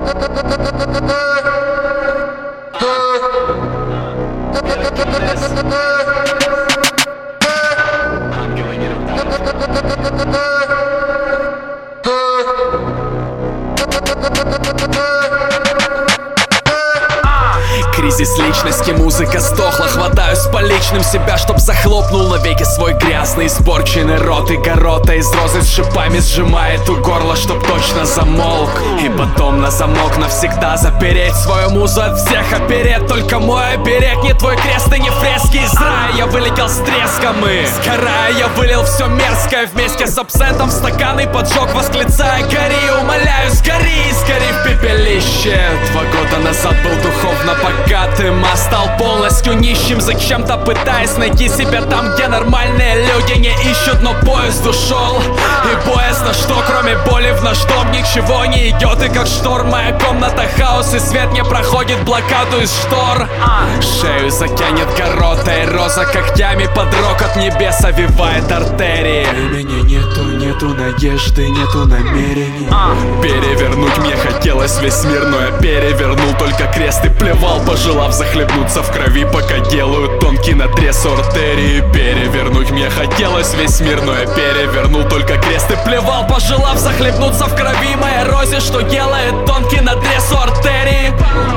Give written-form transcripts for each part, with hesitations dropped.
Кризис личности, музыка сдохла. Хватаюсь по личным себя, чтоб захлопнул навеки свой грязный, испорченный рот. И горота из розы с шипами сжимает у горла, чтоб точно замолк. И потом на замок навсегда запереть свою музу от всех оперет. Только мой оберег, не твой крест и не фрески из рая. Я вылетел с треском и сгорая, я вылил все мерзкое вместе с абсентом в стакан и поджег, восклицая: гори, умоляю, сгори, сгори в пепелище. 2 года назад был духовно богатым, а стал полностью нищим, зачем-то пытаясь найти себя там, где нормальные люди не ищут. Но поезд ушел, и боязно, что кроме боли в наш дом ничего не идет. И как шторм моя комната хаос, и свет не проходит блокаду из штор. Шею затянет горотой, роза когтями под рокот небес овивает артерии. У меня нету надежды, нету намерений перевернуть мне хотелось весь мир, но я перевернул только крест и плевал, пожелав захлебнуться в крови, пока делают тонкий надрез артерии. Перевернуть мне хотелось весь мир, но я перевернул только крест и плевал, пожелав захлебнуться в крови моей розе, что делает тонкий надрез у артерии.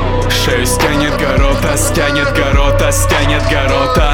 Шею стянет горота, стянет горота, стянет горота.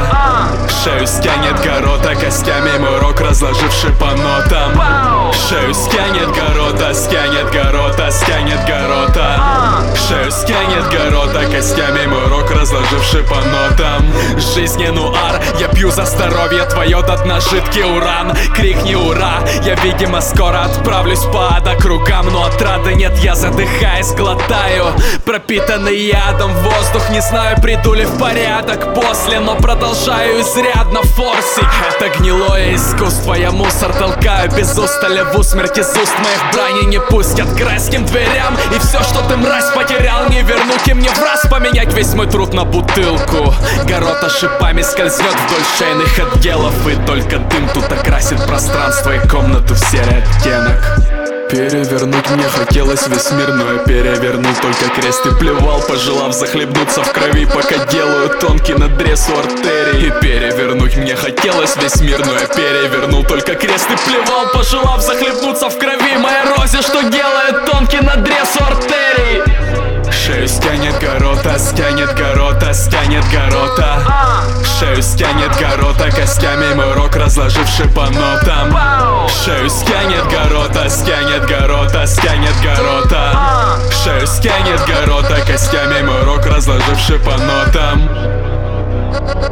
Шею стянет горота, костями мой рок разложивший по нотам. Шею стянет горота, стянет горота, стянет горота. Шею стянет горота, костями мой рок разложивший по нотам. Жизнь нуар, я пью за здоровье твое до дна жидкий уран. Крикни ура, я видимо скоро отправлюсь по ада кругам, но отрады нет, я задыхаясь глотаю пропитанный ядом воздух. Не знаю, приду ли в порядок после, но продолжаю изрядно форсить. Это гнилое искусство, я мусор толкаю без устали в усмерть. Из уст моих брани не пустят к райским дверям, и все, что ты, мразь, потерял, не вернуть. И мне в раз поменять весь мой труд на бутылку. Горота шипами скользнет вдоль шейных отделов, и только дым тут окрасит пространство и комнату в серый оттенок. Перевернуть мне хотелось весь мир, но я перевернул только крест и плевал, пожелав захлебнуться в крови, пока делаю тонкий надрез у артерии. И перевернуть мне хотелось весь мир, но я перевернул только крест и плевал, пожелав захлебнуться в крови моей розе, что делает тонкий надрез у артерии. Шею стянет горота, стянет горота, стянет горота. Шею стянет горота, костями мой рок разложивший по нотам. Шею стянет горота, стянет горота, стянет горота. Шею стянет горота, костями мой рок разложивший по нотам.